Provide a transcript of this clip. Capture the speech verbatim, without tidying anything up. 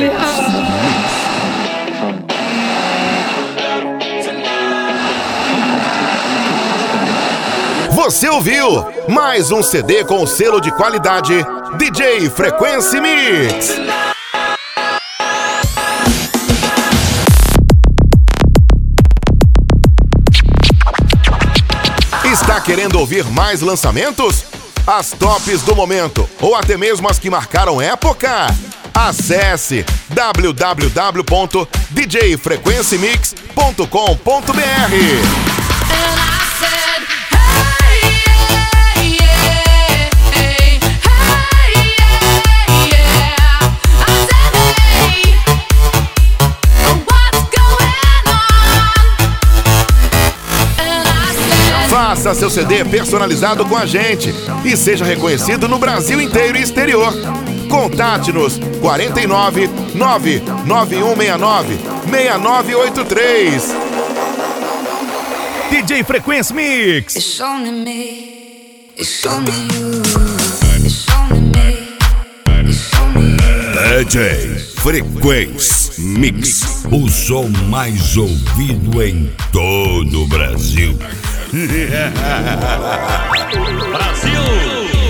Você ouviu mais um C D com o selo de qualidade D J Frequency Mix. Está querendo ouvir mais lançamentos? As tops do momento ou até mesmo as que marcaram época? Acesse w w w ponto d j frequency mix ponto com ponto b r. Faça seu C D personalizado com a gente e seja reconhecido no Brasil inteiro e exterior. Contate-nos quatro nove nove nove um seis nove seis nove oito três. D J Frequency Mix. It's only me. It's only you. It's only me. It's only you. D J Frequency Mix, o som mais ouvido em todo o Brasil. Brasil!